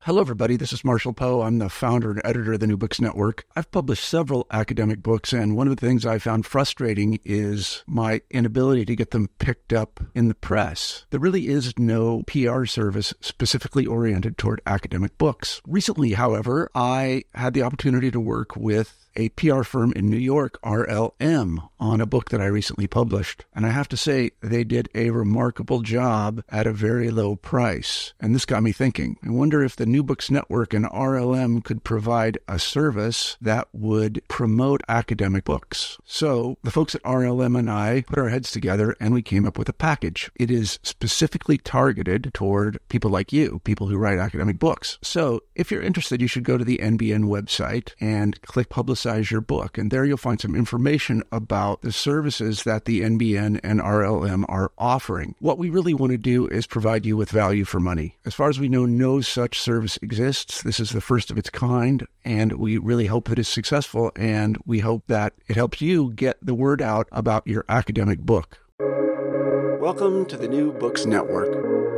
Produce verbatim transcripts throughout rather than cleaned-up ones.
Hello, everybody. This is Marshall Poe. I'm the founder and editor of the New Books Network. I've published several academic books, and one of the things I found frustrating is my inability to get them picked up in the press. There really is no P R service specifically oriented toward academic books. Recently, however, I had the opportunity to work with a P R firm in New York, R L M, on a book that I recently published. And I have to say, they did a remarkable job at a very low price. And this got me thinking. I wonder if the New Books Network and R L M could provide a service that would promote academic books. So the folks at R L M and I put our heads together and we came up with a package. It is specifically targeted toward people like you, people who write academic books. So if you're interested, you should go to the N B N website and click Publicize your book. And there you'll find some information about the services that the N B N and R L M are offering. What we really want to do is provide you with value for money. As far as we know, no such service exists. This is the first of its kind, and we really hope that it's successful, and we hope that it helps you get the word out about your academic book. Welcome to the New Books Network.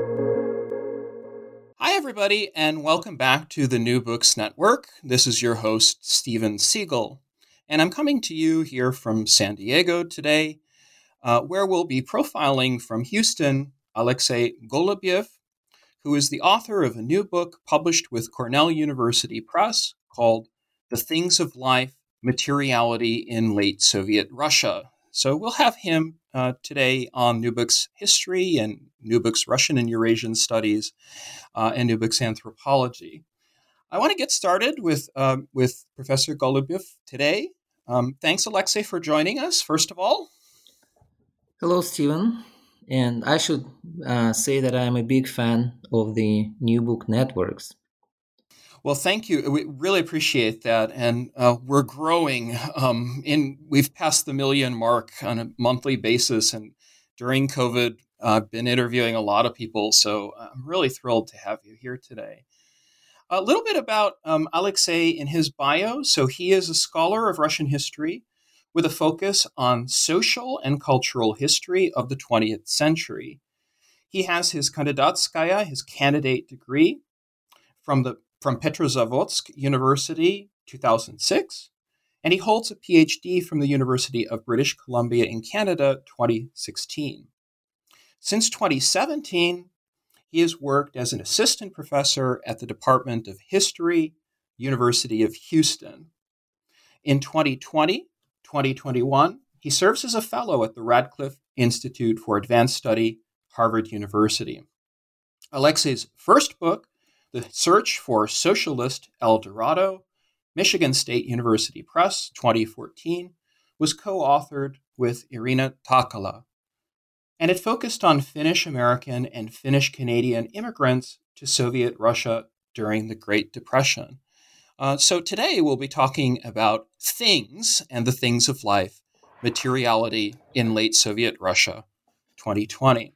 Hi, everybody, and welcome back to the New Books Network. This is your host, Steven Siegel, and I'm coming to you here from San Diego today, uh, where we'll be profiling from Houston Alexey Golubyev, who is the author of a new book published with Cornell University Press called The Things of Life, Materiality in Late Soviet Russia. So we'll have him uh, today on New Books History and New Books Russian and Eurasian Studies uh, and New Books Anthropology. I want to get started with uh, with Professor Golubyev today. Um, thanks, Alexey, for joining us, first of all. Hello, Steven. And I should uh, say that I'm a big fan of the New Book Networks. Well, thank you. We really appreciate that, and uh, we're growing. Um, in we've passed the million mark on a monthly basis, and during COVID, I've uh, been interviewing a lot of people. So I'm really thrilled to have you here today. A little bit about um, Alexey in his bio. So he is a scholar of Russian history with a focus on social and cultural history of the twentieth century. He has his kandidatskaya, his candidate degree, from the from Petrozavodsk University, two thousand six, and he holds a P H D from the University of British Columbia in Canada, twenty sixteen. Since twenty seventeen, he has worked as an assistant professor at the Department of History, University of Houston. In twenty twenty, twenty twenty-one, he serves as a fellow at the Radcliffe Institute for Advanced Study, Harvard University. Alexey's first book, The Search for Socialist El Dorado, Michigan State University Press, twenty fourteen, was co-authored with Irina Takala, and it focused on Finnish-American and Finnish-Canadian immigrants to Soviet Russia during the Great Depression. Uh, so today we'll be talking about things and the things of life, materiality in late Soviet Russia, twenty twenty.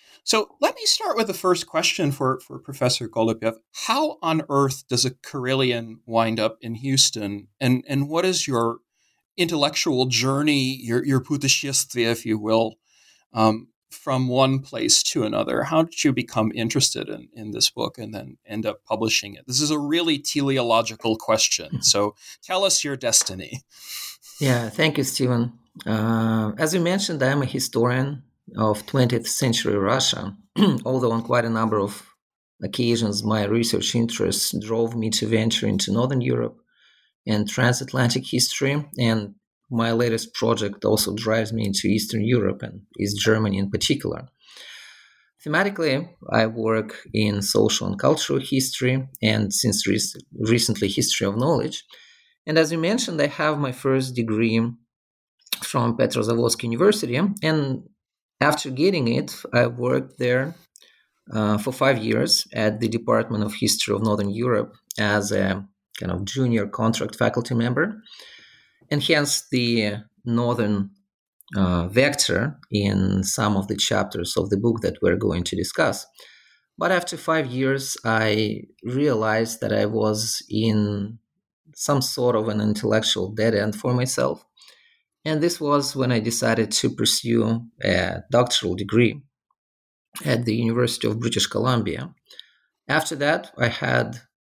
So let me start with the first question for, for Professor Golubyev. How on earth does a Karelian wind up in Houston? And, and what is your intellectual journey, your, your puteshestvие, if you will, um, from one place to another? How did you become interested in, in this book and then end up publishing it? This is a really teleological question. So tell us your destiny. Yeah, thank you, Stephen. Uh, as you mentioned, I'm a historian of twentieth century Russia, although on quite a number of occasions my research interests drove me to venture into Northern Europe and transatlantic history, and my latest project also drives me into Eastern Europe and East Germany in particular. Thematically, I work in social and cultural history and since rec- recently history of knowledge. And as you mentioned, I have my first degree from Petrozavodsk University, and after getting it, I worked there uh, for five years at the Department of History of Northern Europe as a kind of junior contract faculty member, and hence the Northern uh, vector in some of the chapters of the book that we're going to discuss. But after five years, I realized that I was in some sort of an intellectual dead end for myself. And this was when I decided to pursue a doctoral degree at the University of British Columbia. After that, I had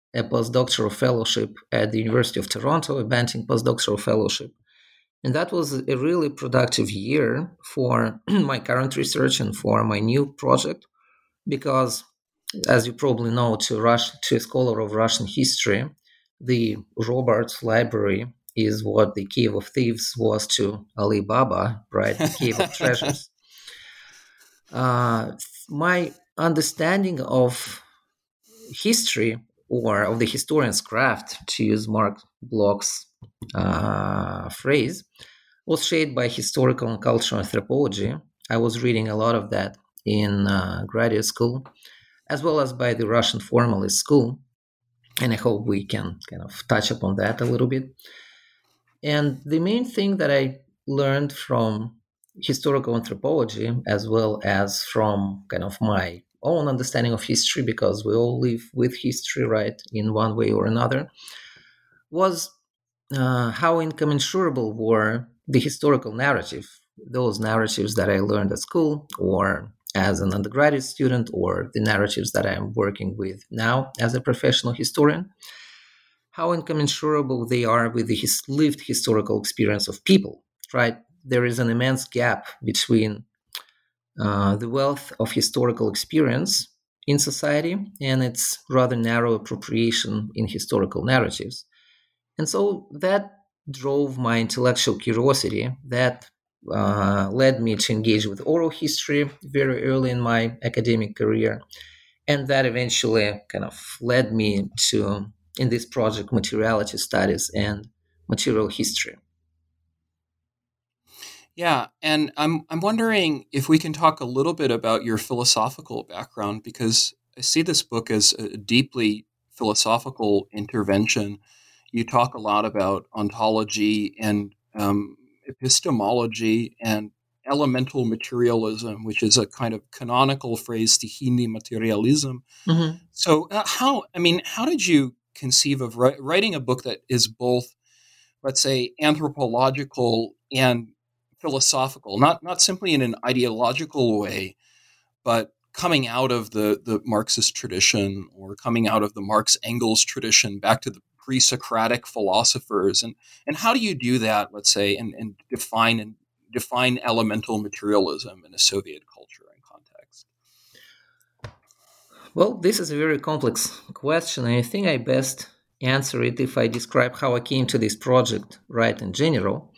a postdoctoral fellowship at the University of Toronto, a Banting postdoctoral fellowship. And that was a really productive year for my current research and for my new project, because, as you probably know, to, Rush, to a scholar of Russian history, the Robarts Library is what the Cave of Thieves was to Ali Baba, right? The Cave of Treasures. Uh, my understanding of history, or of the historian's craft, to use Mark Bloch's uh, phrase, was shaped by historical and cultural anthropology. I was reading a lot of that in uh, graduate school, as well as by the Russian formalist school. And I hope we can kind of touch upon that a little bit. And the main thing that I learned from historical anthropology, as well as from kind of my own understanding of history, because we all live with history, right, in one way or another, was uh, how incommensurable were the historical narrative, those narratives that I learned at school or as an undergraduate student, or the narratives that I'm working with now as a professional historian, how incommensurable they are with the his lived historical experience of people, right? There is an immense gap between uh, the wealth of historical experience in society and its rather narrow appropriation in historical narratives. And so that drove my intellectual curiosity, that uh, led me to engage with oral history very early in my academic career, and that eventually kind of led me to, in this project, materiality studies and material history. Yeah, and I'm I'm wondering if we can talk a little bit about your philosophical background, because I see this book as a deeply philosophical intervention. You talk a lot about ontology and um, epistemology and elemental materialism, which is a kind of canonical phrase, stihийный materialism. Mm-hmm. So uh, how, I mean, how did you conceive of ri- writing a book that is both, let's say, anthropological and philosophical, not not simply in an ideological way, but coming out of the, the Marxist tradition, or coming out of the Marx Engels tradition back to the pre-Socratic philosophers, and and how do you do that, let's say, and, and define and define elemental materialism in a Soviet culture and context? Well, this is a very complex question, and I think I best answer it if I describe how I came to this project, right, in general.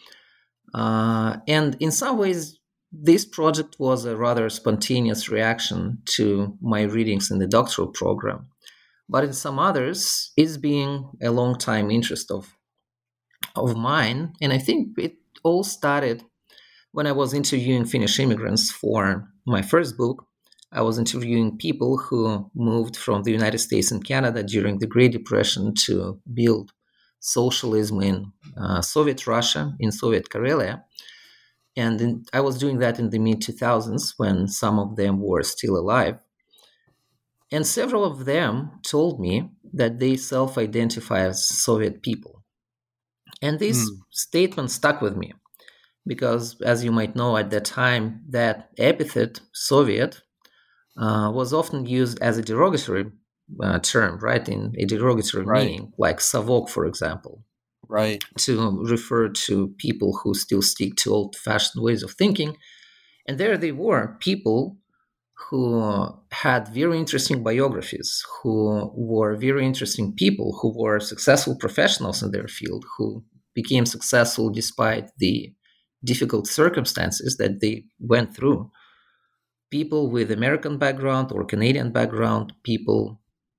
Uh, and in some ways, this project was a rather spontaneous reaction to my readings in the doctoral program. But in some others, it's been a long-time interest of, of mine. And I think it all started when I was interviewing Finnish immigrants for my first book. I was interviewing people who moved from the United States and Canada during the Great Depression to build socialism in uh, Soviet Russia, in Soviet Karelia. And in, I was doing that in the mid two thousands when some of them were still alive. And several of them told me that they self-identify as Soviet people. And this mm. statement stuck with me because, as you might know, at that time, that epithet, Soviet, uh, was often used as a derogatory uh, term, right, in a derogatory right. meaning, like Savok, for example. Right. To refer to people who still stick to old-fashioned ways of thinking. And there they were, people who had very interesting biographies, who were very interesting people, who were successful professionals in their field, who became successful despite the difficult circumstances that they went through. People with American background or Canadian background, people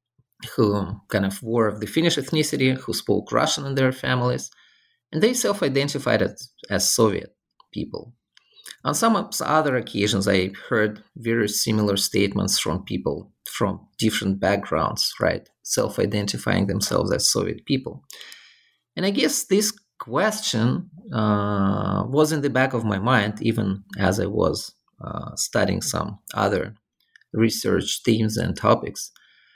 who kind of were of the Finnish ethnicity, who spoke Russian in their families, and they self-identified as, as Soviet people. On some other occasions, I heard very similar statements from people from different backgrounds, right, self-identifying themselves as Soviet people. And I guess this question uh, was in the back of my mind, even as I was uh, studying some other research themes and topics.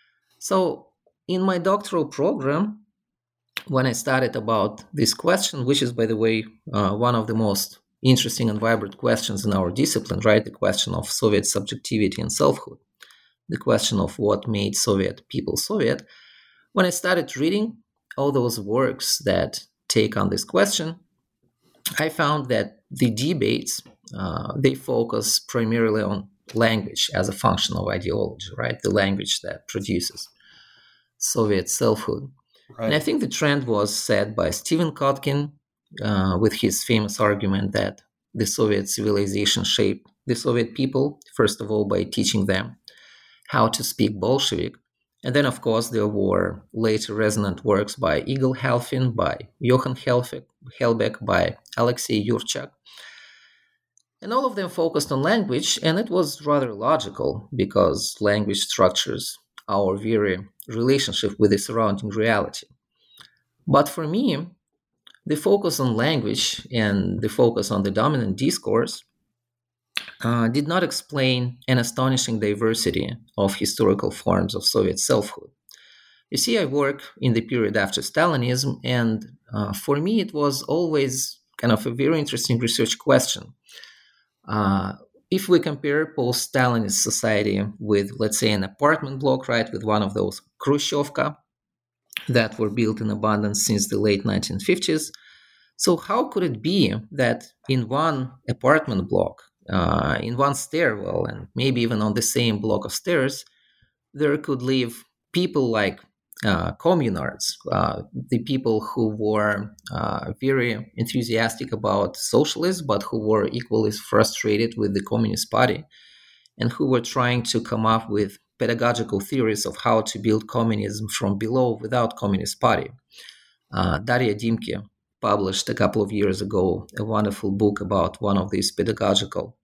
So in my doctoral program, when I started about this question, which is, by the way, uh, one of the most interesting and vibrant questions in our discipline, right? The question of Soviet subjectivity and selfhood, the question of what made Soviet people Soviet. when I started reading all those works that take on this question, I found that the debates, uh, they focus primarily on language as a function of ideology, right? The language that produces Soviet selfhood. Right. And I think the trend was set by Stephen Kotkin uh, with his famous argument that the Soviet civilization shaped the Soviet people, first of all, by teaching them how to speak Bolshevik. And then, of course, there were later resonant works by Egil Halfin, by Johann Helbeck, by Alexei Yurchak. And all of them focused on language, and it was rather logical because language structures our very relationship with the surrounding reality. But for me, the focus on language and the focus on the dominant discourse uh, did not explain an astonishing diversity of historical forms of Soviet selfhood. You see, I work in the period after Stalinism, and uh, for me, it was always kind of a very interesting research question. Uh, if we compare post-Stalinist society with, let's say, an apartment block, right, with one of those Khrushchevka that were built in abundance since the late nineteen fifties, so how could it be that in one apartment block, uh, in one stairwell, and maybe even on the same block of stairs, there could live people like uh, communards, uh, the people who were uh, very enthusiastic about socialism, but who were equally frustrated with the Communist Party, and who were trying to come up with pedagogical theories of how to build communism from below without Communist Party. Uh, Daria Dimke published a couple of years ago a wonderful book about one of these pedagogical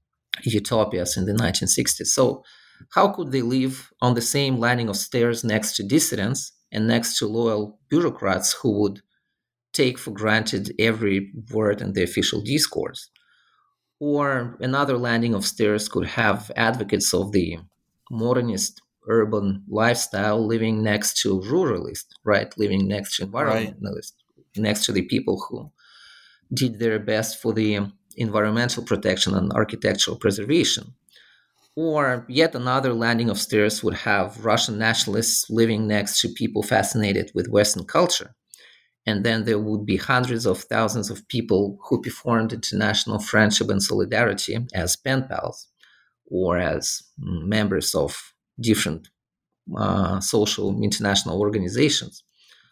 utopias in the nineteen sixties. So how could they live on the same landing of stairs next to dissidents and next to loyal bureaucrats who would take for granted every word in the official discourse? Or another landing of stairs could have advocates of the modernist urban lifestyle living next to ruralists, right? Living next to environmentalists, right. Next to the people who did their best for the environmental protection and architectural preservation. Or yet another landing of stairs would have Russian nationalists living next to people fascinated with Western culture. And then there would be hundreds of thousands of people who performed international friendship and solidarity as pen pals or as members of different uh, social international organizations.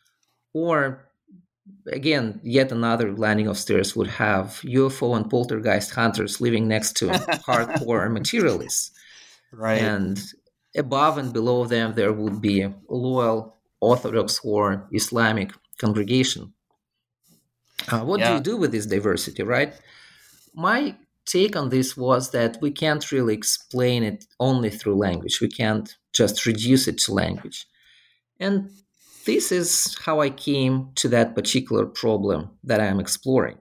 Or again, yet another landing of stairs would have U F O and poltergeist hunters living next to hardcore materialists. Right. And above and below them, there would be a loyal Orthodox or Islamic congregation. Uh, what yeah. do you do with this diversity, right? My take on this was that we can't really explain it only through language. We can't just reduce it to language. And this is how I came to that particular problem that I am exploring.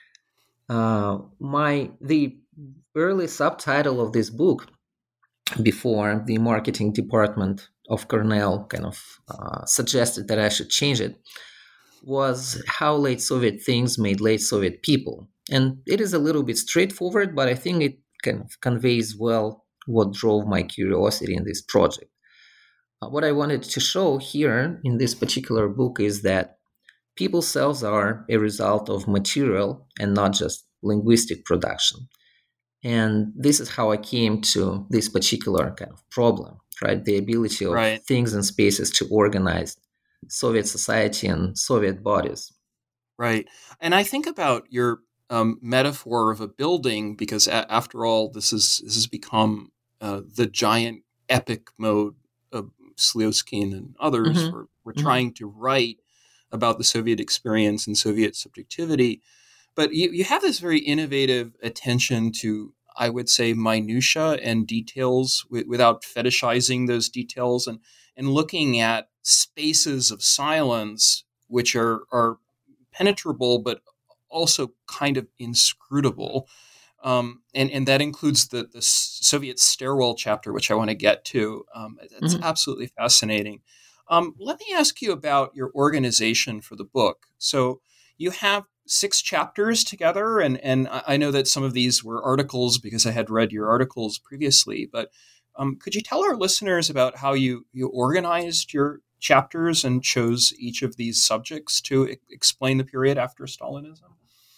Uh, my the early subtitle of this book, before the marketing department of Cornell kind of uh, suggested that I should change it, was How Late Soviet Things Made Late Soviet People. And it is a little bit straightforward, but I think it kind of conveys well what drove my curiosity in this project. Uh, what I wanted to show here in this particular book is that people's selves are a result of material and not just linguistic production. And this is how I came to this particular kind of problem, right? The ability of right. things and spaces to organize Soviet society and Soviet bodies. Right. And I think about your um, metaphor of a building, because a- after all, this is this has become uh, the giant epic mode of Slyuskin and others mm-hmm. were, were mm-hmm. trying to write about the Soviet experience and Soviet subjectivity. But you, you have this very innovative attention to, I would say, minutia and details w- without fetishizing those details and, and looking at spaces of silence, which are, are penetrable, but also kind of inscrutable. Um, and, and that includes the, the Soviet stairwell chapter, which I want to get to. Um, that's mm-hmm. absolutely fascinating. Um, let me ask you about your organization for the book. So you have six chapters together, and, and I know that some of these were articles because I had read your articles previously, but um, could you tell our listeners about how you, you organized your chapters and chose each of these subjects to e- explain the period after Stalinism?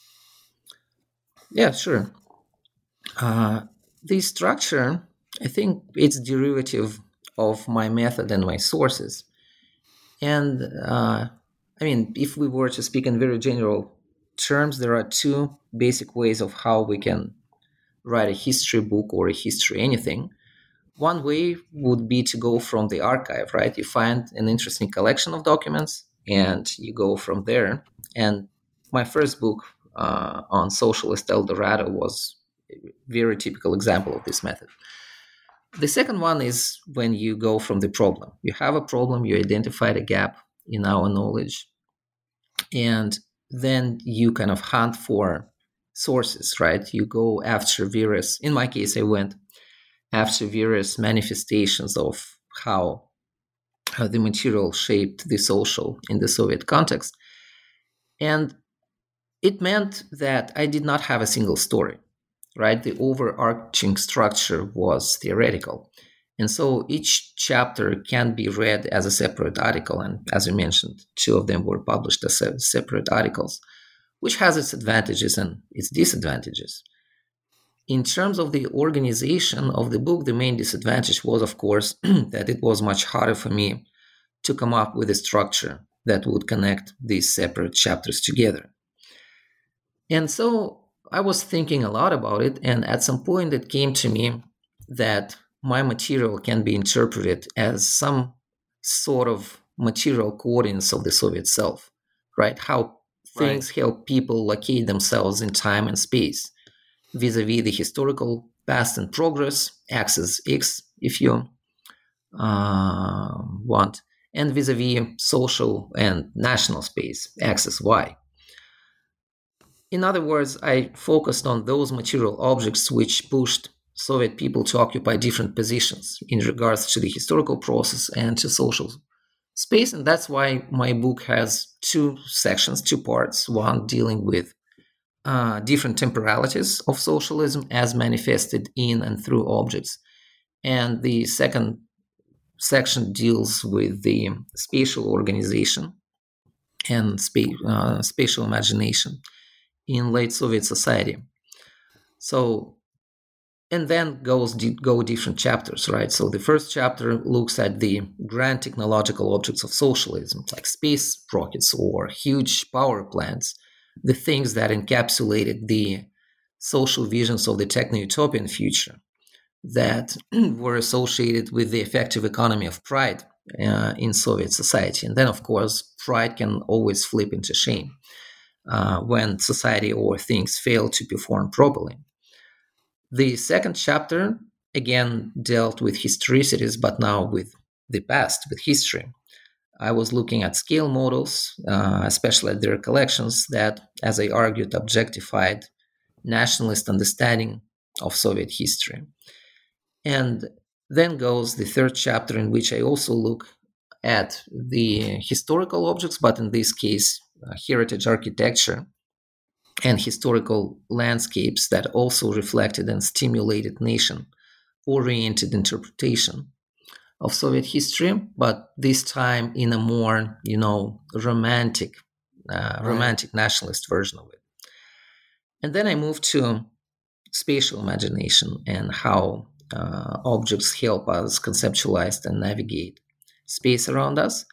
Yeah, sure. Uh, the structure, I think it's derivative of my method and my sources. And uh, I mean, if we were to speak in very general terms, there are two basic ways of how we can write a history book or a history anything. One way would be to go from the archive, right? You find an interesting collection of documents and you go from there. And my first book uh, on socialist El Dorado was a very typical example of this method. The second one is when you go from the problem. You have a problem, you identified a gap in our knowledge, and then you kind of hunt for sources, right? You go after various, in my case, I went after various manifestations of how, how the material shaped the social in the Soviet context. And it meant that I did not have a single story, right? The overarching structure was theoretical. And so each chapter can be read as a separate article. And as you mentioned, two of them were published as separate articles, which has its advantages and its disadvantages. In terms of the organization of the book, the main disadvantage was, of course, that it was much harder for me to come up with a structure that would connect these separate chapters together. And so I was thinking a lot about it, and at some point it came to me that my material can be interpreted as some sort of material coordinates of the Soviet self, right? How things right. help people locate themselves in time and space, vis-a-vis the historical past and progress, axis X, if you uh, want, and vis-a-vis social and national space, axis Y. In other words, I focused on those material objects which pushed Soviet people to occupy different positions in regards to the historical process and to social space. And that's why my book has two sections, two parts, one dealing with uh, different temporalities of socialism as manifested in and through objects. And the second section deals with the spatial organization and spa- uh, spatial imagination in late Soviet society. So, and then goes go different chapters, right? So the first chapter looks at the grand technological objects of socialism, like space rockets or huge power plants, the things that encapsulated the social visions of the techno-utopian future that were associated with the effective economy of pride uh, in Soviet society. And then, of course, pride can always flip into shame uh, when society or things fail to perform properly. The second chapter, again, dealt with historicities, but now with the past, with history. I was looking at scale models, uh, especially at their collections that, as I argued, objectified nationalist understanding of Soviet history. And then goes the third chapter, in which I also look at the historical objects, but in this case, uh, heritage architecture and historical landscapes that also reflected and stimulated nation-oriented interpretation of Soviet history, but this time in a more, you know, romantic, uh, right. romantic nationalist version of it. And then I moved to spatial imagination and how uh, objects help us conceptualize and navigate space around us.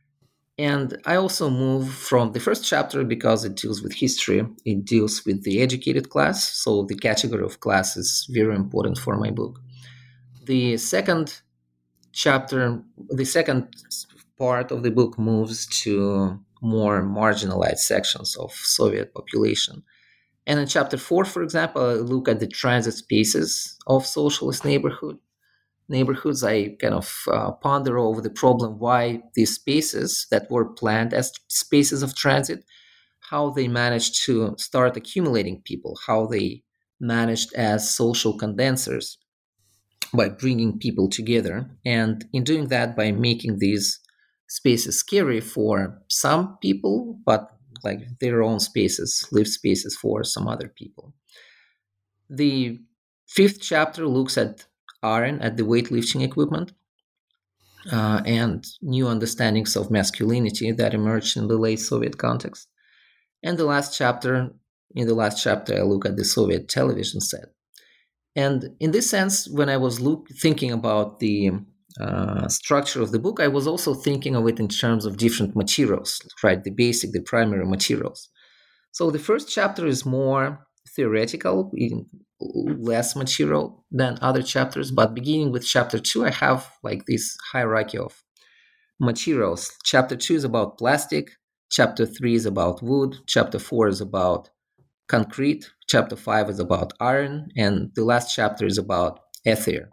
And I also move from the first chapter because it deals with history. It deals with the educated class. So the category of class is very important for my book. The second chapter, the second part of the book moves to more marginalized sections of Soviet population. And in chapter four, for example, I look at the transit spaces of socialist neighborhood. neighborhoods, I kind of uh, ponder over the problem why these spaces that were planned as spaces of transit, how they managed to start accumulating people, how they managed as social condensers by bringing people together. And in doing that, by making these spaces scary for some people, but like their own spaces, lived spaces for some other people. The fifth chapter looks at iron, at the weightlifting equipment. uh, and new understandings of masculinity that emerged in the late Soviet context. And the last chapter, in the last chapter, I look at the Soviet television set. And in this sense, when I was look, thinking about the uh, structure of the book, I was also thinking of it in terms of different materials, right? The basic, the primary materials. So the first chapter is more theoretical, in less material than other chapters. But beginning with chapter two, I have like this hierarchy of materials. Chapter two is about plastic. Chapter three is about wood. Chapter four is about concrete. Chapter five is about iron. And the last chapter is about ether.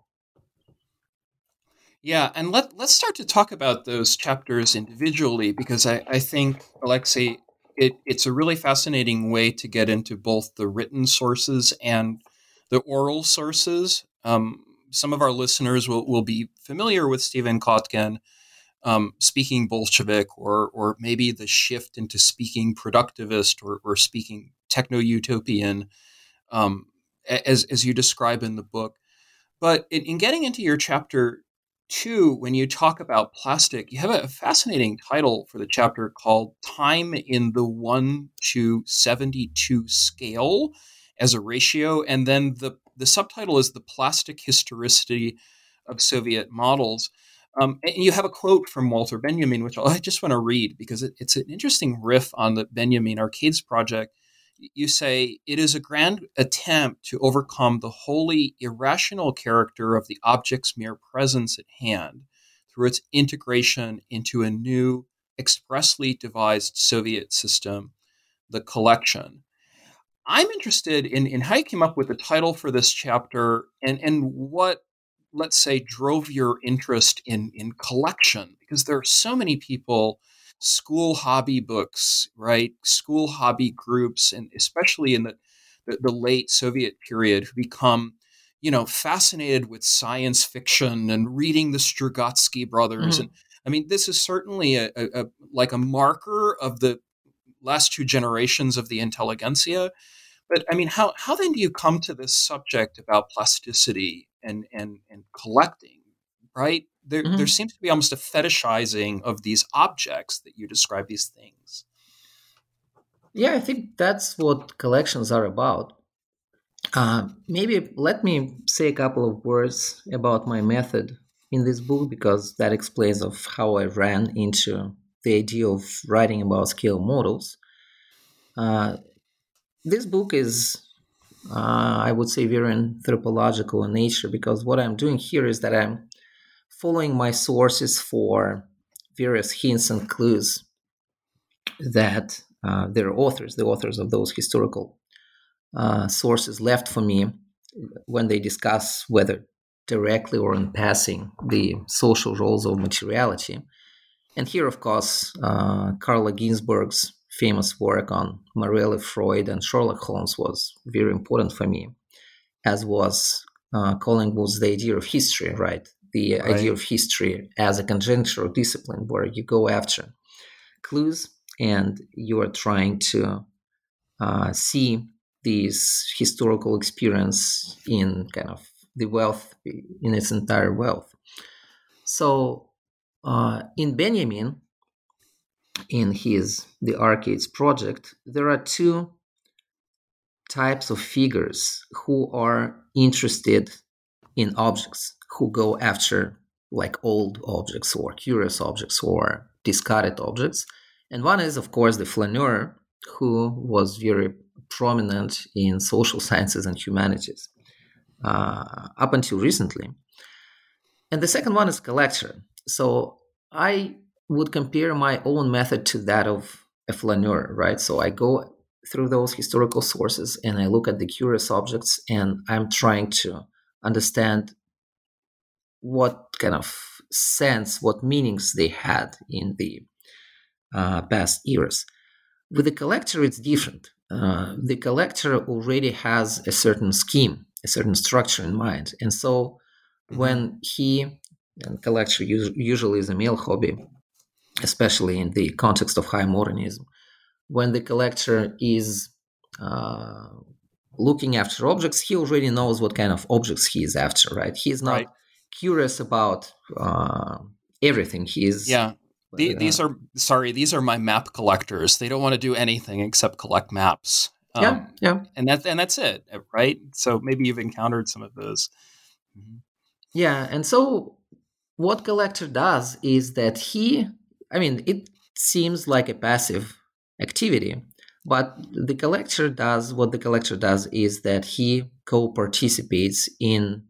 Yeah, and let, let's start to talk about those chapters individually, because I, I think, Alexei, it, it's a really fascinating way to get into both the written sources and the oral sources. Um, some of our listeners will, will be familiar with Stephen Kotkin um, speaking Bolshevik, or or maybe the shift into speaking productivist, or, or speaking techno-utopian, um, as, as you describe in the book. But in, in getting into your chapter two, when you talk about plastic, you have a fascinating title for the chapter called Time in the one to seventy-two Scale as a Ratio. And then the, the subtitle is The Plastic Historicity of Soviet Models. Um, and you have a quote from Walter Benjamin, which I just want to read because it, it's an interesting riff on the Benjamin Arcades project. You say, it is a grand attempt to overcome the wholly irrational character of the object's mere presence at hand through its integration into a new, expressly devised Soviet system, the collection. I'm interested in, in how you came up with the title for this chapter, and, and what, let's say, drove your interest in, in collection, because there are so many people, school hobby books, right? School hobby groups, and especially in the, the, the late Soviet period, who become, you know, fascinated with science fiction and reading the Strugatsky brothers. Mm-hmm. And I mean, this is certainly a, a, a like a marker of the last two generations of the intelligentsia. But I mean, how, how then do you come to this subject about plasticity and, and, and collecting, right? There, mm-hmm. there seems to be almost a fetishizing of these objects that you describe these things. Yeah, I think that's what collections are about. Uh, maybe let me say a couple of words about my method in this book, because that explains of how I ran into the idea of writing about scale models. Uh, this book is, uh, I would say, very anthropological in nature, because what I'm doing here is that I'm following my sources for various hints and clues that uh, their authors, the authors of those historical uh, sources, left for me when they discuss, whether directly or in passing, the social roles of materiality. And here, of course, uh, Carla Ginzburg's famous work on Morelli, Freud, and Sherlock Holmes was very important for me, as was uh, Collingwood's The Idea of History, right? The right. idea of history as a conjectural discipline where you go after clues and you are trying to uh, see this historical experience in kind of the wealth, in its entire wealth. So uh, in Benjamin, in his The Arcades project, there are two types of figures who are interested in objects, who go after like old objects or curious objects or discarded objects. And one is, of course, the flaneur, who was very prominent in social sciences and humanities uh, up until recently. And the second one is collector. So I would compare my own method to that of a flaneur, right? So I go through those historical sources and I look at the curious objects, and I'm trying to understand what kind of sense, what meanings they had in the uh, past eras. With the collector, it's different. Uh, the collector already has a certain scheme, a certain structure in mind. And so mm-hmm. when he, and collector usually is a male hobby, especially in the context of high modernism, when the collector is uh, looking after objects, he already knows what kind of objects he is after, right? He's not right. curious about uh, everything. He is yeah. The, uh, these are sorry. These are my map collectors. They don't want to do anything except collect maps. Um, yeah, yeah, and that's and that's it, right? So maybe you've encountered some of those. Mm-hmm. Yeah, and so what collector does is that he, I mean, it seems like a passive activity, but the collector does what the collector does is that he co-participates in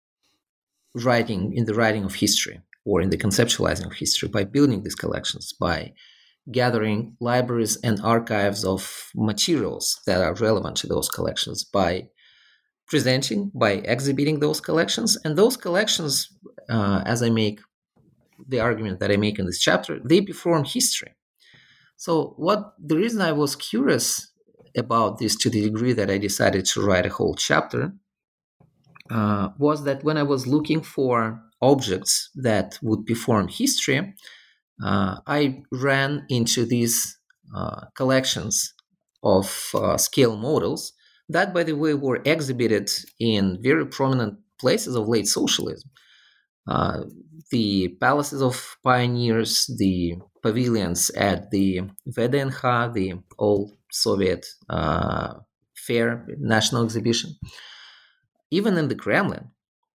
writing in the writing of history or in the conceptualizing of history by building these collections, by gathering libraries and archives of materials that are relevant to those collections, by presenting, by exhibiting those collections. And those collections, uh, as I make the argument that I make in this chapter, they perform history. So what the reason I was curious about this to the degree that I decided to write a whole chapter uh, was that when I was looking for objects that would perform history, uh, I ran into these uh, collections of uh, scale models that, by the way, were exhibited in very prominent places of late socialism. Uh, the palaces of pioneers, the pavilions at the V D N H, the old Soviet uh, fair, national exhibition, even in the Kremlin.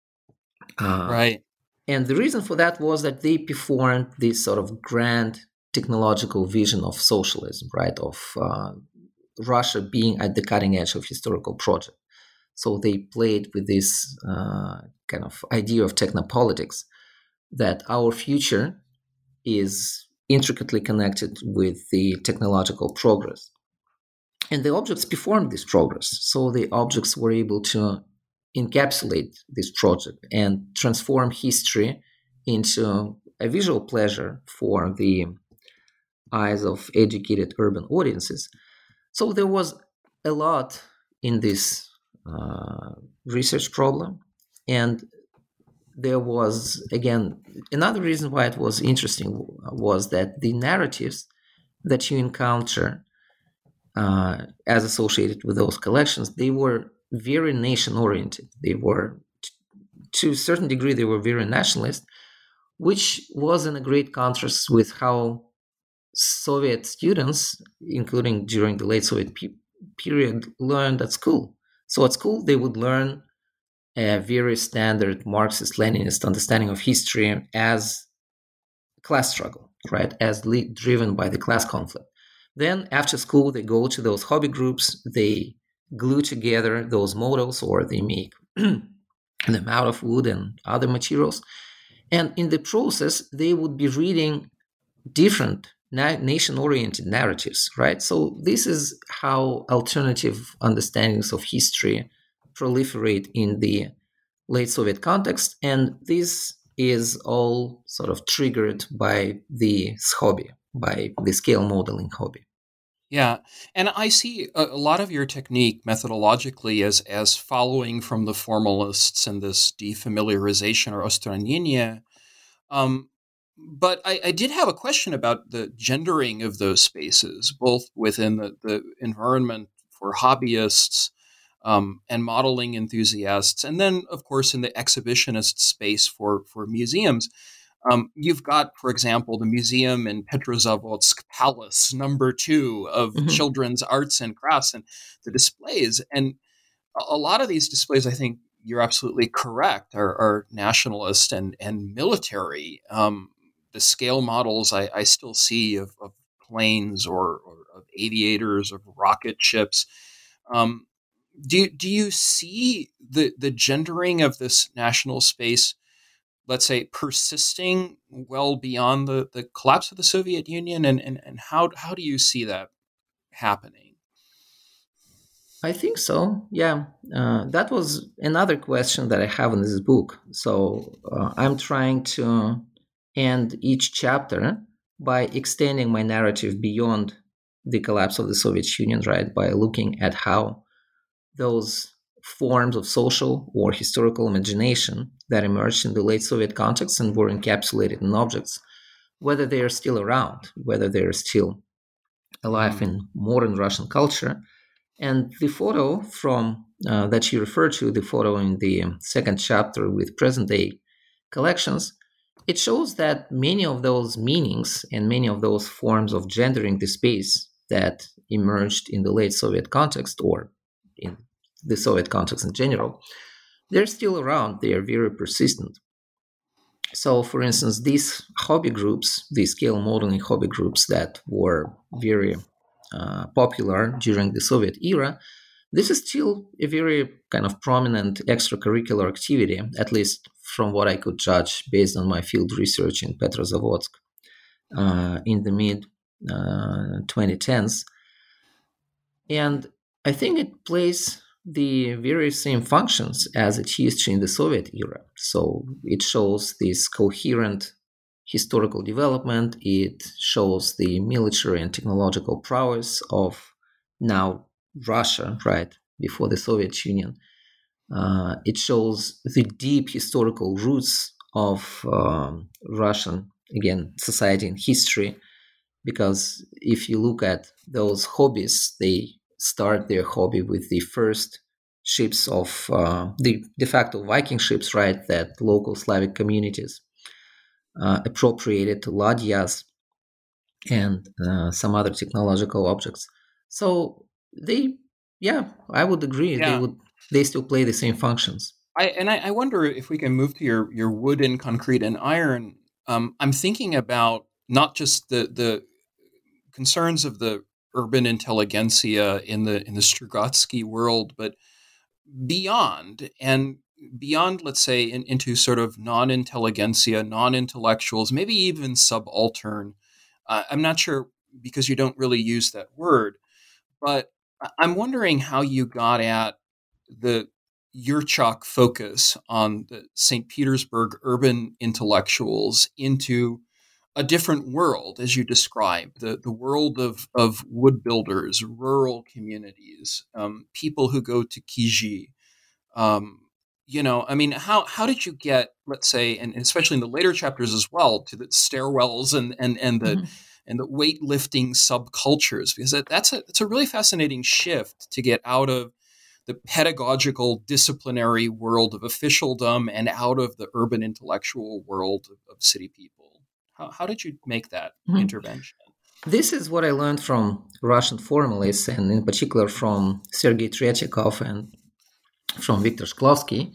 Uh, right. And the reason for that was that they performed this sort of grand technological vision of socialism, right, of uh, Russia being at the cutting edge of historical project. So they played with this uh, kind of idea of technopolitics, that our future is intricately connected with the technological progress. And the objects performed this progress. So the objects were able to encapsulate this project and transform history into a visual pleasure for the eyes of educated urban audiences. So there was a lot in this uh, research problem. And there was, again, another reason why it was interesting was that the narratives that you encounter uh, as associated with those collections, they were very nation-oriented. They were, to a certain degree, they were very nationalist, which was in a great contrast with how Soviet students, including during the late Soviet pe- period, learned at school. So at school, they would learn a very standard Marxist-Leninist understanding of history as class struggle, right, as le- driven by the class conflict. Then after school, they go to those hobby groups, they glue together those models, or they make them out of wood and other materials. And in the process, they would be reading different na- nation-oriented narratives, right? So this is how alternative understandings of history proliferate in the late Soviet context. And this is all sort of triggered by the hobby, by the scale modeling hobby. Yeah, and I see a, a lot of your technique methodologically as as following from the formalists and this defamiliarization or ustranение. Um, but I, I did have a question about the gendering of those spaces, both within the, the environment for hobbyists um, and modeling enthusiasts, and then, of course, in the exhibitionist space for for museums. Um, you've got, for example, the museum in Petrozavodsk Palace, number two of mm-hmm. children's arts and crafts, and the displays. And a, a lot of these displays, I think you're absolutely correct, are, are nationalist and, and military. Um, the scale models I, I still see of, of planes or, or of aviators, of rocket ships. Um, do, do you see the, the gendering of this national space, let's say, persisting well beyond the, the collapse of the Soviet Union? And, and, and how, how do you see that happening? I think so, yeah. Uh, that was another question that I have in this book. So uh, I'm trying to end each chapter by extending my narrative beyond the collapse of the Soviet Union, right? By looking at how those forms of social or historical imagination that emerged in the late Soviet context and were encapsulated in objects, whether they are still around, whether they're still alive mm. in modern Russian culture. And the photo from uh, that you referred to, the photo in the second chapter with present-day collections, it shows that many of those meanings and many of those forms of gendering the space that emerged in the late Soviet context or in the Soviet context in general, they're still around. They are very persistent. So, for instance, these hobby groups, these scale modeling hobby groups that were very uh, popular during the Soviet era, this is still a very kind of prominent extracurricular activity, at least from what I could judge based on my field research in Petrozavodsk uh, in the mid uh, twenty tens. And I think it plays the very same functions as its history in the Soviet era. So it shows this coherent historical development. It shows the military and technological prowess of now Russia, right, before the Soviet Union. Uh, it shows the deep historical roots of um, Russian, again, society and history, because if you look at those hobbies, they start their hobby with the first ships of uh, the de facto Viking ships, right, that local Slavic communities uh, appropriated to ladyas and uh, some other technological objects. So they, yeah, I would agree. They Yeah. would, they still play the same functions. I, and I, I wonder if we can move to your, your wood and concrete and iron. Um, I'm thinking about not just the the concerns of the urban intelligentsia in the in the Strugatsky world, but beyond and beyond, let's say, in, into sort of non-intelligentsia, non-intellectuals, maybe even subaltern. Uh, I'm not sure because you don't really use that word, but I- I'm wondering how you got at the Yurchak focus on the Saint Petersburg urban intellectuals into a different world, as you described, the, the world of, of wood builders, rural communities, um, people who go to Kiji. Um, you know, I mean, how how did you get, let's say, and especially in the later chapters as well, to the stairwells and and and the Mhm. and the weightlifting subcultures? Because that, that's a it's a really fascinating shift to get out of the pedagogical, disciplinary world of officialdom and out of the urban intellectual world of, of city people. How, how did you make that Mhm. intervention? This is what I learned from Russian formalists, and in particular from Sergei Tretyakov and from Viktor Shklovsky.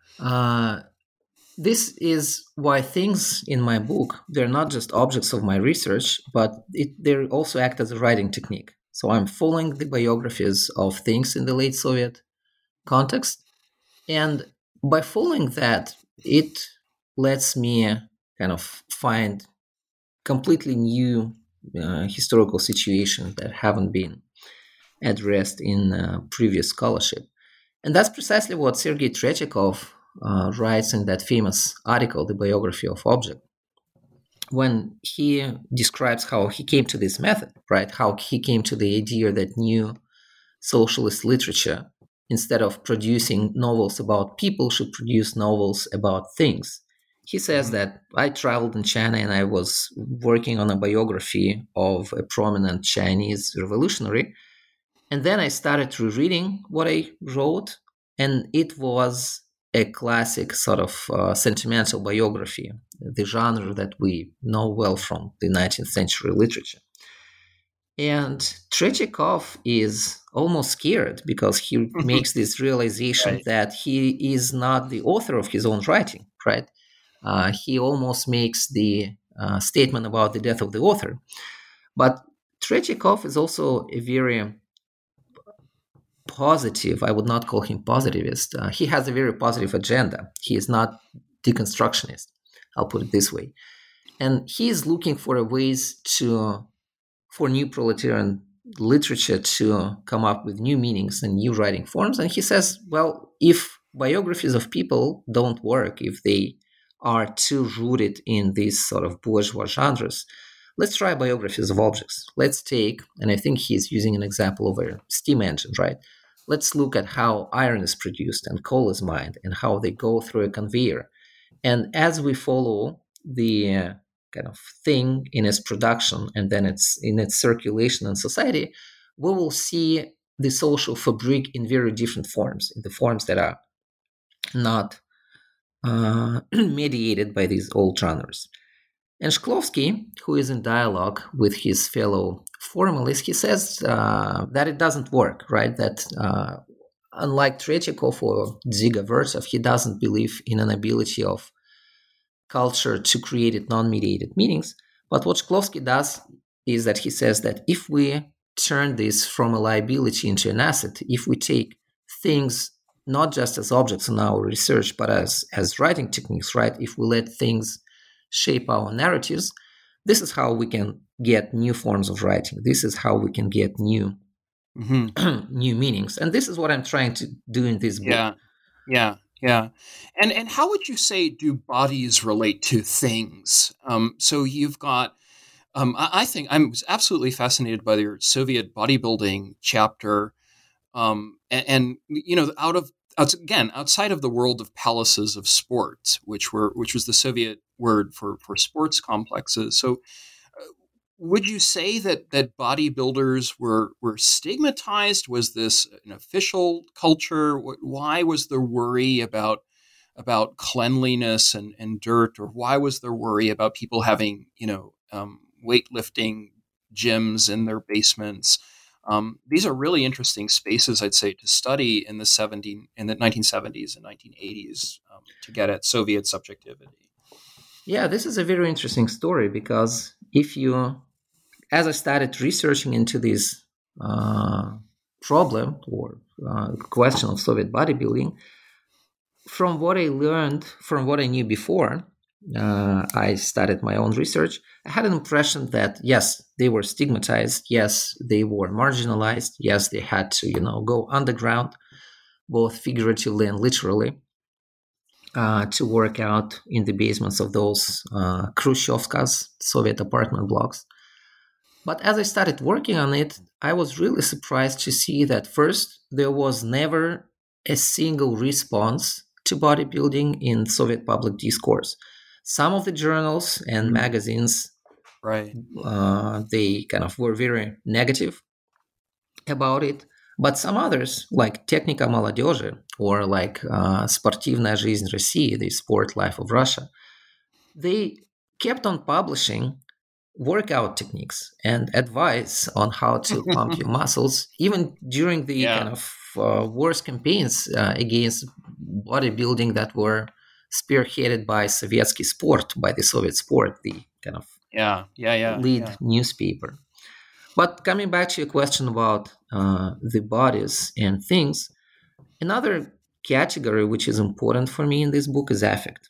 Uh, this is why things in my book, they're not just objects of my research, but it, they also act as a writing technique. So I'm following the biographies of things in the late Soviet context. And by following that, it lets me kind of find completely new uh, historical situations that haven't been addressed in uh, previous scholarship. And that's precisely what Sergei Tretyakov uh, writes in that famous article, The Biography of Object, when he describes how he came to this method, right? How he came to the idea that new socialist literature, instead of producing novels about people, should produce novels about things. He says Mm-hmm. that I traveled in China and I was working on a biography of a prominent Chinese revolutionary. And then I started rereading what I wrote, and it was a classic sort of uh, sentimental biography, the genre that we know well from the nineteenth century literature. And Tretyakov is almost scared because he makes this realization Right. that he is not the author of his own writing, right? Uh, he almost makes the uh, statement about the death of the author. But Tretyakov is also a very positive, I would not call him positivist. Uh, he has a very positive agenda. He is not deconstructionist, I'll put it this way. And he is looking for ways to for new proletarian literature to come up with new meanings and new writing forms. And he says, well, if biographies of people don't work, if they are too rooted in these sort of bourgeois genres, let's try biographies of objects. Let's take, and I think he's using an example of a steam engine, right? Let's look at how iron is produced and coal is mined and how they go through a conveyor. And as we follow the uh, kind of thing in its production and then it's in its circulation in society, we will see the social fabric in very different forms, in the forms that are not uh, mediated by these old genres. And Shklovsky, who is in dialogue with his fellow formalists, he says uh, that it doesn't work, right? That uh, unlike Tretyakov or Dziga Vertov, he doesn't believe in an ability of culture to create non-mediated meanings. But what Shklovsky does is that he says that if we turn this from a liability into an asset, if we take things not just as objects in our research, but as, as writing techniques, right? If we let things shape our narratives, this is how we can get new forms of writing. This is how we can get new mm-hmm. new meanings. And this is what I'm trying to do in this book. Yeah, yeah, yeah. And and how would you say do bodies relate to things? Um, so you've got, um, I, I think I was absolutely fascinated by your Soviet bodybuilding chapter. Um, and, and, you know, out of, again, outside of the world of palaces of sports, which were, which was the Soviet word for, for sports complexes. So uh, would you say that, that bodybuilders were, were stigmatized? Was this an official culture? Why was there worry about, about cleanliness and, and dirt? Or why was there worry about people having, you know, um, weightlifting gyms in their basements? Um, these are really interesting spaces, I'd say, to study in the seventeen in the nineteen seventies and nineteen eighties um, to get at Soviet subjectivity. Yeah, this is a very interesting story because if you, as I started researching into this uh, problem or uh, question of Soviet bodybuilding, from what I learned, from what I knew before, uh, I started my own research. I had an impression that, yes, they were stigmatized. Yes, they were marginalized. Yes, they had to, you know, go underground, both figuratively and literally, uh, to work out in the basements of those uh, Khrushchevkas, Soviet apartment blocks. But as I started working on it, I was really surprised to see that first, there was never a single response to bodybuilding in Soviet public discourse. Some of the journals and magazines, right, uh, they kind of were very negative about it. But some others, like Technika Молодежи or like uh, Sportivная жизнь России, the sport life of Russia, they kept on publishing workout techniques and advice on how to pump your muscles, even during the yeah. kind of uh, worst campaigns uh, against bodybuilding that were spearheaded by Sovietsky Sport, by the Soviet Sport, the kind of yeah, yeah, yeah, lead yeah. newspaper. But coming back to your question about uh, the bodies and things, another category which is important for me in this book is affect.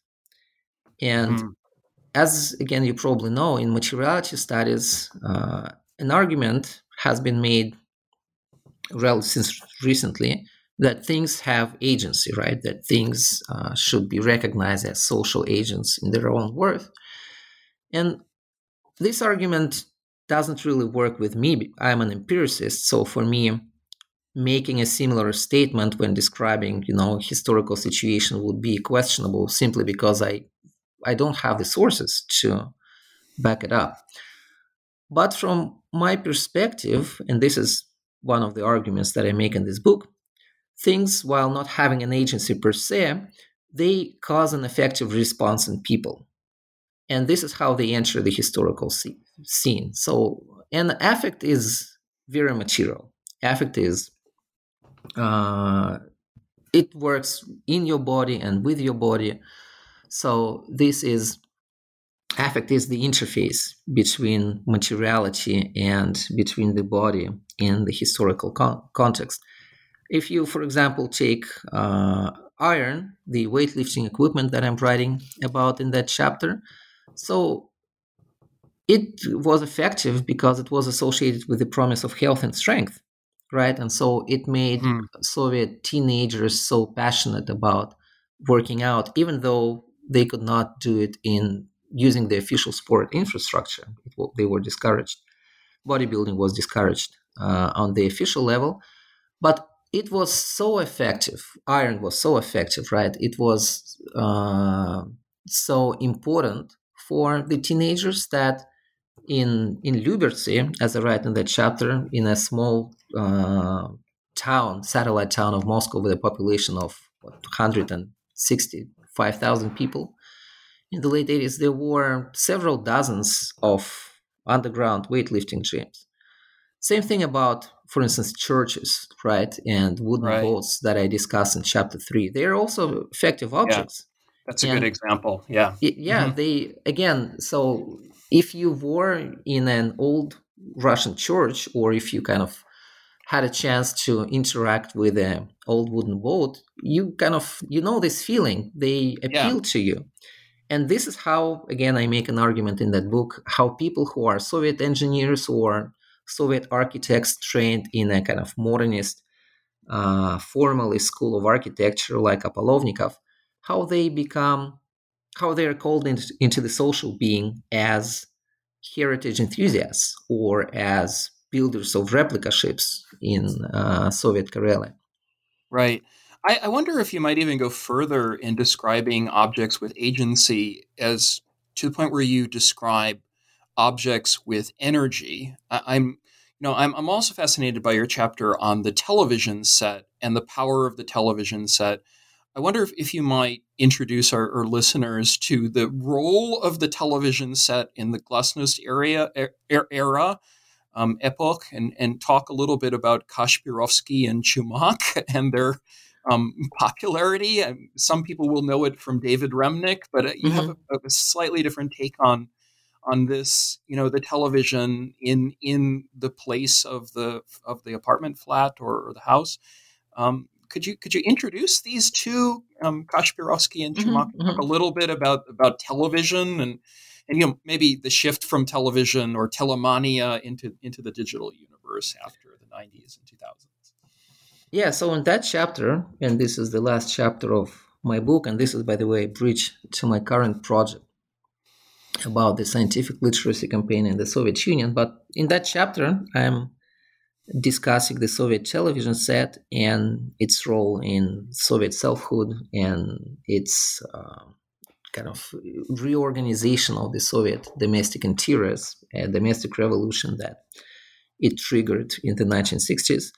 And mm. as, again, you probably know, in materiality studies, uh, an argument has been made rel- since recently that things have agency, right? That things uh, should be recognized as social agents in their own worth. And this argument doesn't really work with me. I'm an empiricist, so for me, making a similar statement when describing, you know, historical situation would be questionable simply because I, I don't have the sources to back it up. But from my perspective, and this is one of the arguments that I make in this book, things, while not having an agency per se, they cause an effective response in people. And this is how they enter the historical scene. So, and affect is very material. Affect is, uh, it works in your body and with your body. So this is, affect is the interface between materiality and between the body in the historical con- context. If you, for example, take uh, iron, the weightlifting equipment that I'm writing about in that chapter, so it was effective because it was associated with the promise of health and strength, right? And so it made mm. Soviet teenagers so passionate about working out, even though they could not do it in using the official sport infrastructure. It, they were discouraged. Bodybuilding was discouraged uh, on the official level, but it was so effective. Iron was so effective, right? It was uh, so important for the teenagers that in in Lyubertsy, as I write in that chapter, in a small uh, town, satellite town of Moscow with a population of what, one hundred sixty five thousand people. In the late eighties, there were several dozens of underground weightlifting gyms. Same thing about, for instance, churches, right? And wooden Right. boats that I discussed in chapter three. They're also effective objects. That's a and good example. Yeah. it- yeah, Mhm. they, again, so if you were in an old Russian church, or if you kind of had a chance to interact with an old wooden boat, you kind of, you know this feeling. They Yeah. appeal to you. And this is how, again, I make an argument in that book, how people who are Soviet engineers or Soviet architects trained in a kind of modernist, uh, formalist school of architecture like Apolovnikov, how they become, how they are called into, into the social being as heritage enthusiasts or as builders of replica ships in uh, Soviet Karelia. Right. I, I wonder if you might even go further in describing objects with agency as to the point where you describe objects with energy. I, I'm, you know, I'm, I'm also fascinated by your chapter on the television set and the power of the television set. I wonder if, if you might introduce our, our listeners to the role of the television set in the Glasnost area, er, era, um, epoch, and, and talk a little bit about Kashpirovsky and Chumak and their um, popularity. Um, some people will know it from David Remnick, but uh, you mm-hmm. have a, a slightly different take on on this. You know, the television in in the place of the of the apartment flat or, or the house. Um, Could you could you introduce these two, um, Kashpirovsky and Chumak, mm-hmm, talk mm-hmm. a little bit about, about television and and you know maybe the shift from television or telemania into into the digital universe after the nineties and two thousands? Yeah, so in that chapter, and this is the last chapter of my book, and this is, by the way, a bridge to my current project about the scientific literacy campaign in the Soviet Union. But in that chapter, I'm discussing the Soviet television set and its role in Soviet selfhood and its uh, kind of reorganization of the Soviet domestic interiors, a domestic revolution that it triggered in the nineteen sixties.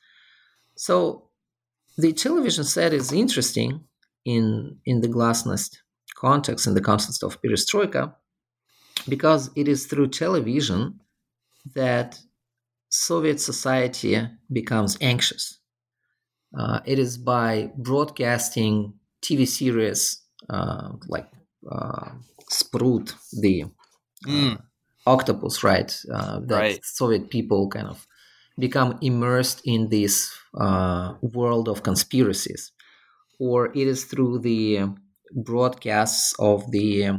So the television set is interesting in, in the Glasnost context, in the context of perestroika, because it is through television that Soviet society becomes anxious. Uh, it is by broadcasting T V series uh, like uh, Sprut, the uh, mm. octopus, right? Uh, that right. Soviet people kind of become immersed in this uh, world of conspiracies. Or it is through the broadcasts of the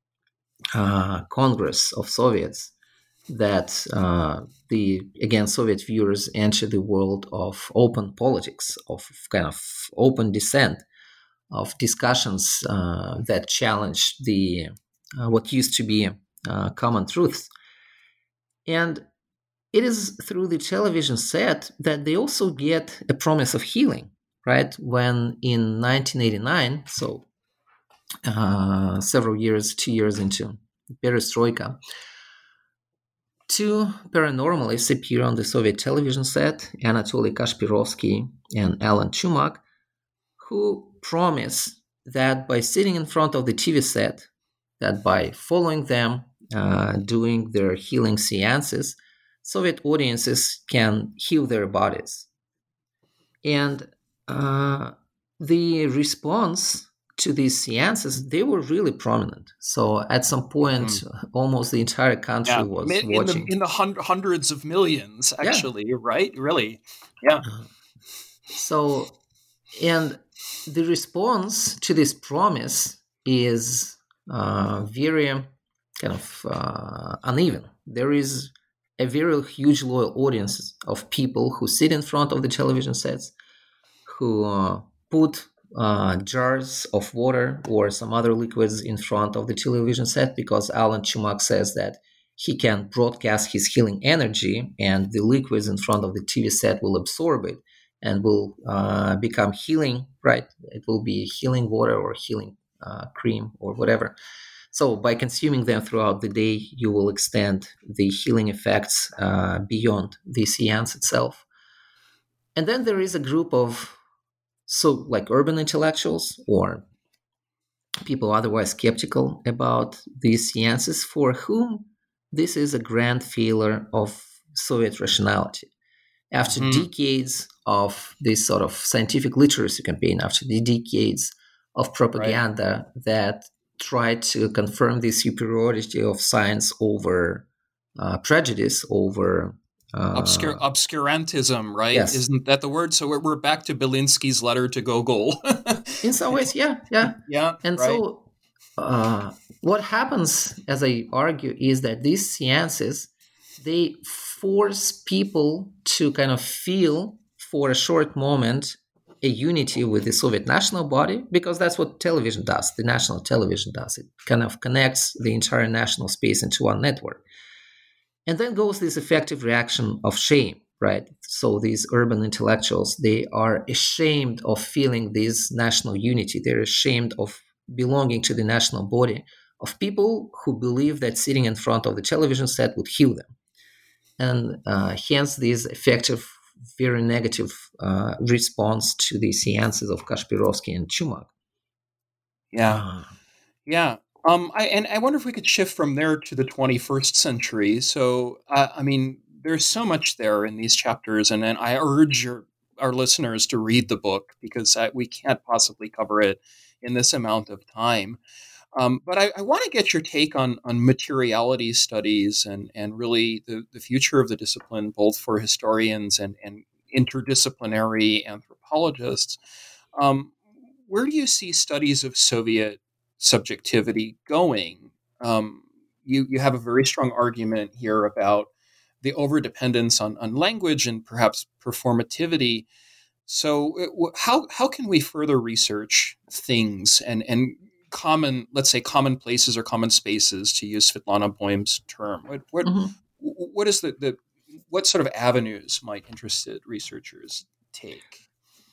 uh, Congress of Soviets that uh, the, again, Soviet viewers enter the world of open politics, of kind of open dissent, of discussions uh, that challenge the uh, what used to be uh, common truths. And it is through the television set that they also get a promise of healing, right? When in nineteen eighty-nine, so uh, several years, two years into perestroika, two paranormalists appear on the Soviet television set, Anatoly Kashpirovsky and Alan Chumak, who promise that by sitting in front of the T V set, that by following them, uh, doing their healing seances, Soviet audiences can heal their bodies. And uh, the response to these seances, they were really prominent. So at some point, mm. almost the entire country yeah. was in watching. The, in the hun- hundreds of millions, actually, yeah. right? Really? Yeah. So, and the response to this promise is uh, very kind of uh, uneven. There is a very huge loyal audience of people who sit in front of the television sets, who uh, put uh, jars of water or some other liquids in front of the television set, because Alan Chumak says that he can broadcast his healing energy and the liquids in front of the T V set will absorb it and will uh, become healing, right? It will be healing water or healing uh, cream or whatever. So by consuming them throughout the day, you will extend the healing effects uh, beyond the seance itself. And then there is a group of, so like urban intellectuals or people otherwise skeptical about these seances, for whom this is a grand failure of Soviet rationality. After Mm-hmm. decades of this sort of scientific literacy campaign, after the decades of propaganda right. that tried to confirm the superiority of science over uh, prejudice, over uh, Obscur- obscurantism, right? Yes. Isn't that the word? So we're, we're back to Belinsky's letter to Gogol. In some ways, yeah, yeah. Yeah, and right. so uh, what happens, as I argue, is that these seances, they force people to kind of feel for a short moment a unity with the Soviet national body, because that's what television does. The national television does. It kind of connects the entire national space into one network. And then goes this effective reaction of shame, right? So these urban intellectuals, they are ashamed of feeling this national unity. They're ashamed of belonging to the national body of people who believe that sitting in front of the television set would heal them. And uh, hence this effective, very negative uh, response to the seances of Kashpirovsky and Chumak. Yeah, uh, yeah. Um, I, and I wonder if we could shift from there to the twenty-first century. So, uh, I mean, there's so much there in these chapters, and, and I urge your, our listeners to read the book, because I, we can't possibly cover it in this amount of time. Um, but I, I want to get your take on on materiality studies and and really the, the future of the discipline, both for historians and, and interdisciplinary anthropologists. Um, where do you see studies of Soviet subjectivity going? Um, you you have a very strong argument here about the overdependence on, on language and perhaps performativity. So how how can we further research things and and common, let's say, common places or common spaces, to use Svetlana Boym's term? What what, mm-hmm. what is the, the what sort of avenues might interested researchers take?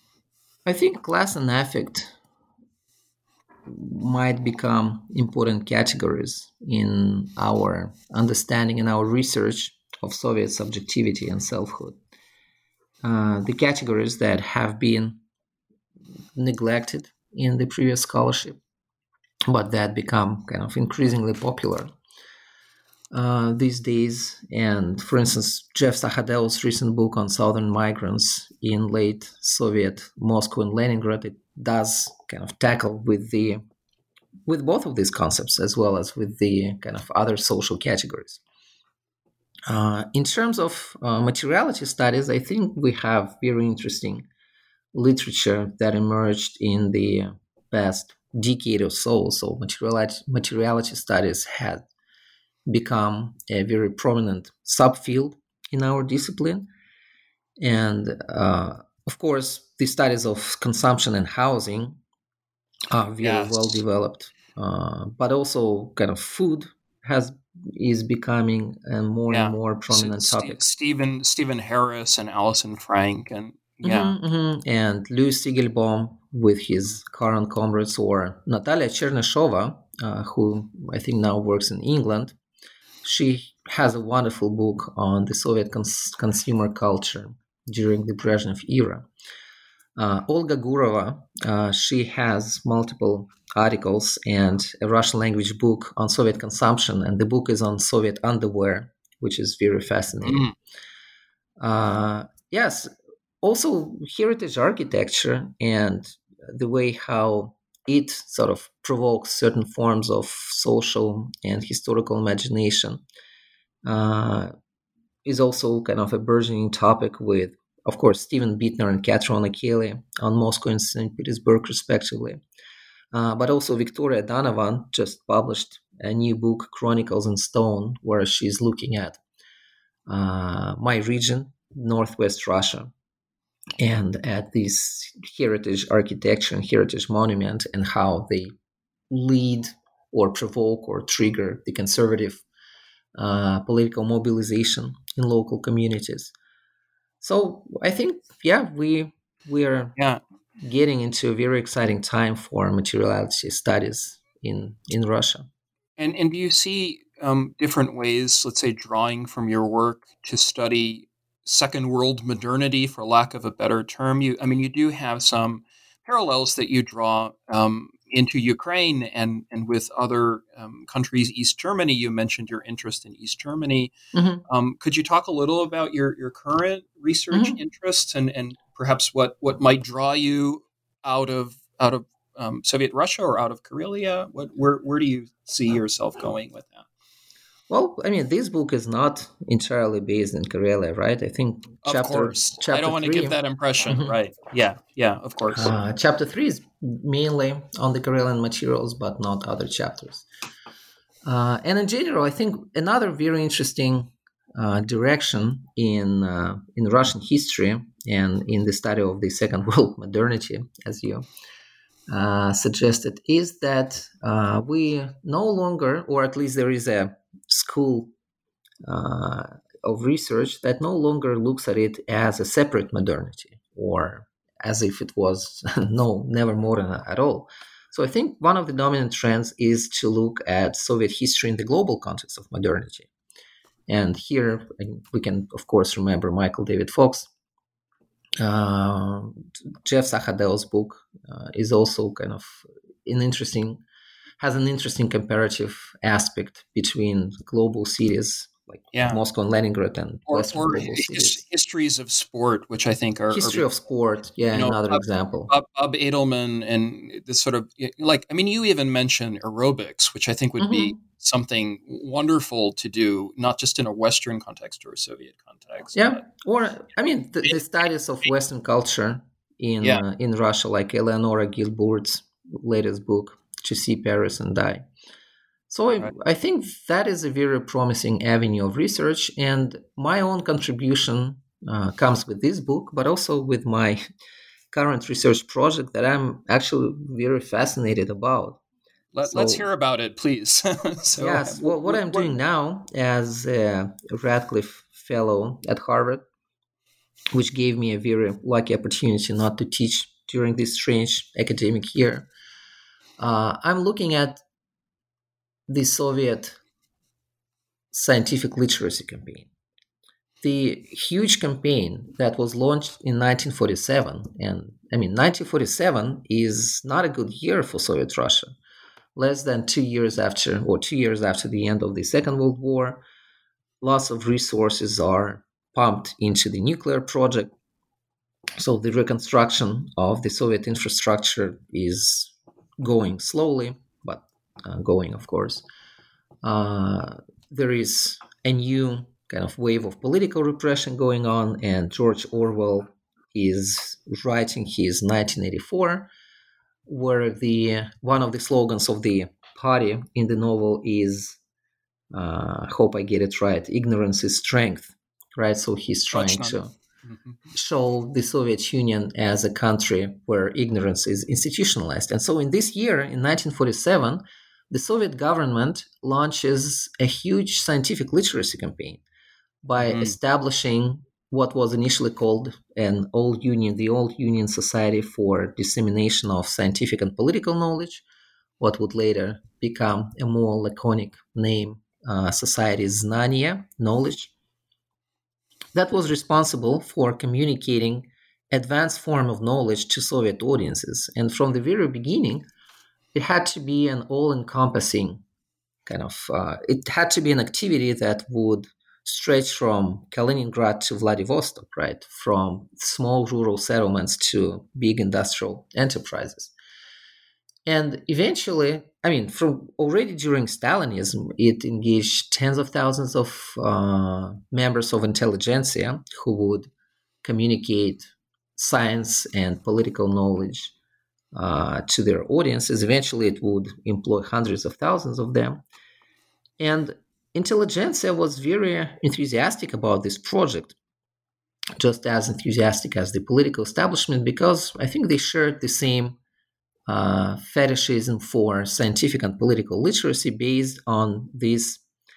I think class and affect might become important categories in our understanding and our research of Soviet subjectivity and selfhood. Uh, the categories that have been neglected in the previous scholarship, but that become kind of increasingly popular uh, these days. And for instance, Jeff Sahadel's recent book on Southern migrants in late Soviet Moscow and Leningrad, it does kind of tackle with the with both of these concepts, as well as with the kind of other social categories. Uh, in terms of uh, materiality studies, I think we have very interesting literature that emerged in the past decade or so. So materiality, materiality studies had become a very prominent subfield in our discipline. And uh, of course, the studies of consumption and housing are very yes. well developed. Uh, but also kind of food has is becoming a more yeah. and more prominent so, topic. Stephen Stephen Harris and Alison Frank and yeah, mm-hmm, mm-hmm. and Louis Siegelbaum with his current comrades, or Natalia Cherneshova, uh, who I think now works in England. She has a wonderful book on the Soviet cons- consumer culture during the Brezhnev era. Uh, Olga Gurova, uh, she has multiple articles and a Russian language book on Soviet consumption, and the book is on Soviet underwear, which is very fascinating. Mm. Uh, yes, also heritage architecture and the way how it sort of provokes certain forms of social and historical imagination uh, is also kind of a burgeoning topic with, of course, Stephen Bittner and Katron Akeli on Moscow and Saint Petersburg, respectively. Uh, but also Victoria Donovan just published a new book, Chronicles in Stone, where she's looking at uh, my region, Northwest Russia, and at this heritage architecture and heritage monument and how they lead or provoke or trigger the conservative uh, political mobilization in local communities. So I think, yeah, we we are yeah. getting into a very exciting time for materiality studies in, in Russia. And and do you see um, different ways, let's say, drawing from your work to study Second World modernity, for lack of a better term? You, I mean, you do have some parallels that you draw um, into Ukraine and, and with other um, countries, East Germany. You mentioned your interest in East Germany. Mm-hmm. Um, could you talk a little about your, your current research mm-hmm. interests and, and perhaps what, what might draw you out of out of um, Soviet Russia or out of Karelia? What where where do you see yourself going with that? Well, I mean, this book is not entirely based in Karelia, right? I think chapter, of course. Chapter I don't want three, to give that impression, mm-hmm. right? Yeah, yeah, of course. Uh, chapter three is mainly on the Karelian materials, but not other chapters. Uh, and in general, I think another very interesting uh, direction in uh, in Russian history and in the study of the Second World modernity, as you uh, suggested, is that uh, we no longer, or at least there is a school uh, of research that no longer looks at it as a separate modernity or as if it was no, never modern at all. So I think one of the dominant trends is to look at Soviet history in the global context of modernity. And here we can, of course, remember Michael David Fox. Uh, Jeff Sahadel's book uh, is also kind of an interesting, has an interesting comparative aspect between global cities like yeah. Moscow and Leningrad and or, Western or global his, cities. Histories of sport, which I think are history are, of sport. Yeah, you know, another Bob, example. Bob, Bob Edelman and this sort of like I mean, you even mentioned aerobics, which I think would mm-hmm. be something wonderful to do, not just in a Western context or a Soviet context. Yeah, or I mean, the, the studies of Western culture in yeah. uh, in Russia, like Eleonora Gilbourt's latest book, "To See Paris and Die." So I, right. I think that is a very promising avenue of research, and my own contribution uh, comes with this book, but also with my current research project that I'm actually very fascinated about. Let, so, let's hear about it, please. so, yes, well, what I'm doing now as a Radcliffe Fellow at Harvard, which gave me a very lucky opportunity not to teach during this strange academic year, uh, I'm looking at the Soviet scientific literacy campaign. The huge campaign that was launched in nineteen forty-seven, and I mean, nineteen forty-seven is not a good year for Soviet Russia. Less than two years after, or two years after the end of the Second World War, lots of resources are pumped into the nuclear project. So the reconstruction of the Soviet infrastructure is going slowly, but uh, going, of course. Uh, there is a new kind of wave of political repression going on, and George Orwell is writing his nineteen eighty-four, where the one of the slogans of the party in the novel is, uh, hope I get it right, ignorance is strength, right? So he's trying to show the Soviet Union as a country where ignorance is institutionalized. And so in this year, in nineteen forty-seven, the Soviet government launches a huge scientific literacy campaign by mm. establishing what was initially called an Old Union, the Old Union Society for Dissemination of Scientific and Political Knowledge, what would later become a more laconic name, uh, Society Znania, Knowledge, that was responsible for communicating advanced form of knowledge to Soviet audiences. And from the very beginning, it had to be an all-encompassing kind of, uh, it had to be an activity that would stretch from Kaliningrad to Vladivostok, right? From small rural settlements to big industrial enterprises. And eventually, I mean, from already during Stalinism, it engaged tens of thousands of uh, members of intelligentsia who would communicate science and political knowledge uh, to their audiences. Eventually, it would employ hundreds of thousands of them. And intelligentsia was very enthusiastic about this project, just as enthusiastic as the political establishment, because I think they shared the same uh, fetishism for scientific and political literacy based on this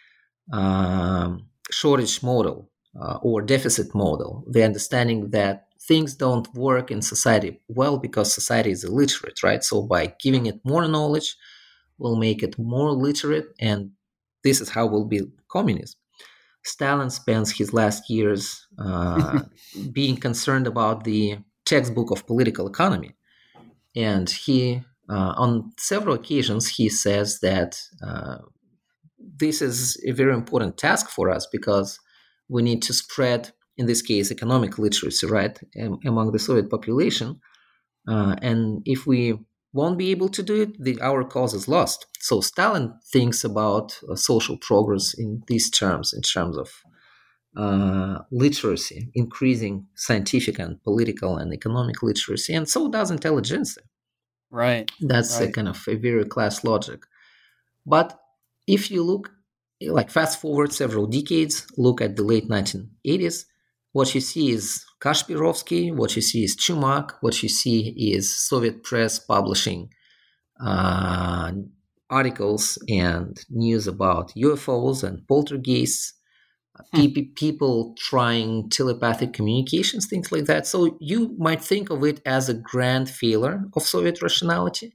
um, shortage model uh, or deficit model, the understanding that things don't work in society well because society is illiterate, right? So by giving it more knowledge, we'll make it more literate, and this is how we'll build communism. Stalin spends his last years uh, being concerned about the textbook of political economy. And he Uh, on several occasions, he says that uh, this is a very important task for us because we need to spread, in this case, economic literacy, right, am- among the Soviet population. Uh, and if we won't be able to do it, the, our cause is lost. So Stalin thinks about uh, social progress in these terms, in terms of uh, literacy, increasing scientific and political and economic literacy, and so does intelligentsia. Right. That's a Right. kind of a very class logic. But if you look, like fast forward several decades, look at the late nineteen eighties, what you see is Kashpirovsky, what you see is Chumak, what you see is Soviet press publishing uh, articles and news about U F Os and poltergeists, Hmm. pe- people trying telepathic communications, things like that. So you might think of it as a grand failure of Soviet rationality.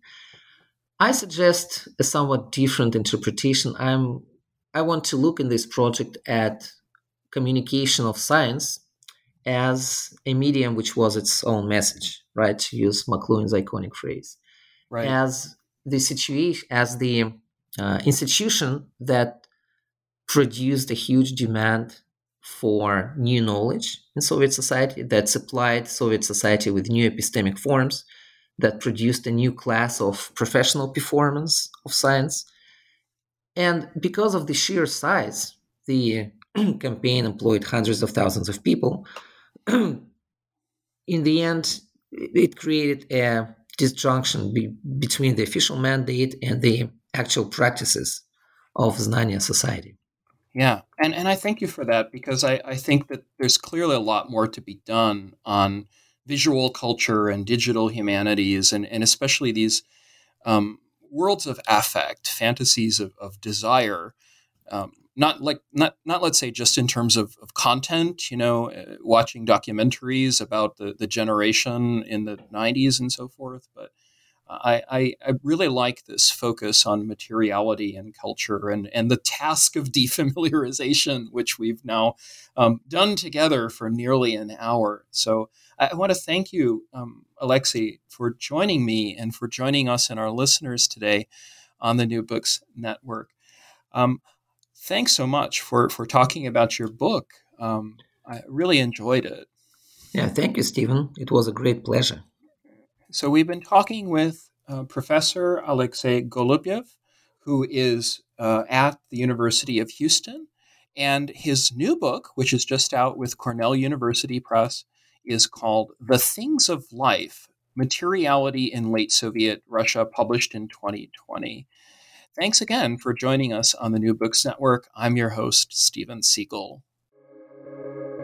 I suggest a somewhat different interpretation. I'm I want to look in this project at communication of science as a medium which was its own message, right? To use McLuhan's iconic phrase, Right. as the situation, as the uh, institution that produced a huge demand for new knowledge in Soviet society, that supplied Soviet society with new epistemic forms, that produced a new class of professional performance of science. And because of the sheer size, the campaign employed hundreds of thousands of people. In the end, it created a disjunction be- between the official mandate and the actual practices of Znania society. Yeah. And and I thank you for that because I, I think that there's clearly a lot more to be done on visual culture and digital humanities and, and especially these um, worlds of affect, fantasies of, of desire. Um, not like not not let's say just in terms of, of content, you know, uh, watching documentaries about the, the generation in the nineties and so forth, but I, I, I really like this focus on materiality and culture and, and the task of defamiliarization, which we've now um, done together for nearly an hour. So I, I want to thank you, um, Alexei, for joining me and for joining us and our listeners today on the New Books Network. Um, thanks so much for, for talking about your book. Um, I really enjoyed it. Yeah, thank you, Stephen. It was a great pleasure. So we've been talking with uh, Professor Alexei Golubyev, who is uh, at the University of Houston. And his new book, which is just out with Cornell University Press, is called The Things of Life, Materiality in Late Soviet Russia, published in twenty twenty. Thanks again for joining us on the New Books Network. I'm your host, Stephen Siegel.